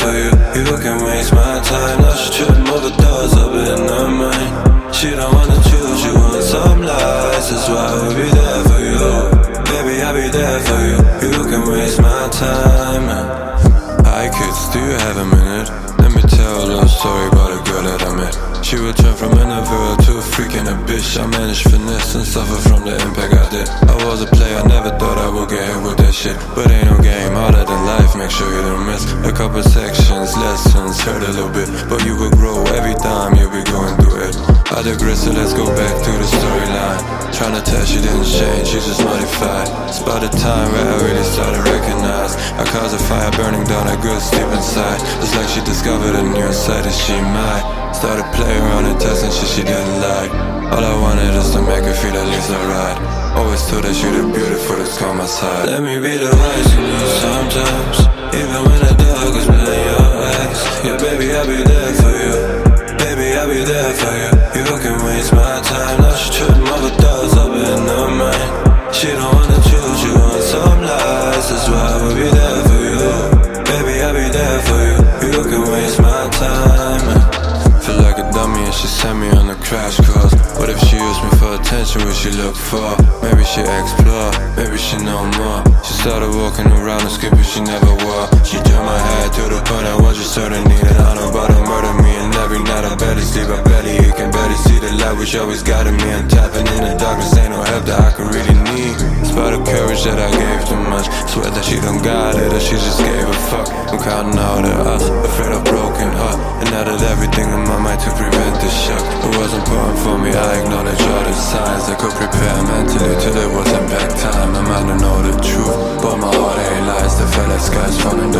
for you. You can waste my time. Now she tripping over doors up in her mind. She don't wanna choose you on some lies. That's why I'll be there for you. Baby, I'll be there for you. You can waste my time. Hi kids, do you have a minute? Let me tell a little story about a girl that I met. She would turn from an introvert to a freak and a bitch. I managed finesse and suffer from the impact I did. I was a player, never thought I would get hit with that shit. But ain't no game harder than life, make sure you don't miss a couple sections, lessons, hurt a little bit. But you will grow every time you'll be going through it. I digress, so let's go back to the storyline. Tryna tell she didn't change, she just modified. It's about the time where I really started to recognize I caused a fire burning down a girl deep inside. Just like she discovered a new side that she might. Started playing around and testing shit she didn't like. All I wanted is to make her feel at least alright. Always told her she the beautiful that's come my side. Let me be the voice you need sometimes, even when the dark is in your eyes. Yeah baby, I'll be there for you. Baby, I'll be there for you. You can waste my time. Now she tripping over doors up in her mind. She don't wanna choose you on some lies. That's why I will be there for you. Baby, I'll be there for you. You can waste my time. Feel like a dummy and she sent me on a crash course. What if she used me for attention, what she look for? Maybe she explore, maybe she know more. She started walking around and skipping she never wore. She turned my head to the point I was just certain needed. I know about to murder me, and every night I barely sleep, I barely eat, can barely see the light which always guided me. I'm tapping in the darkness, ain't no help that I could really need. It's about the courage that I gave too much. Swear that she don't got it, or she just gave a fuck. I'm counting out at us, afraid of broken heart. And now that everything in my mind to prevent the shock. It was important for me, I acknowledge all the signs. I could prepare mentally till it was impact time. I might not know the truth, but my heart ain't lies. The felt like skies falling down.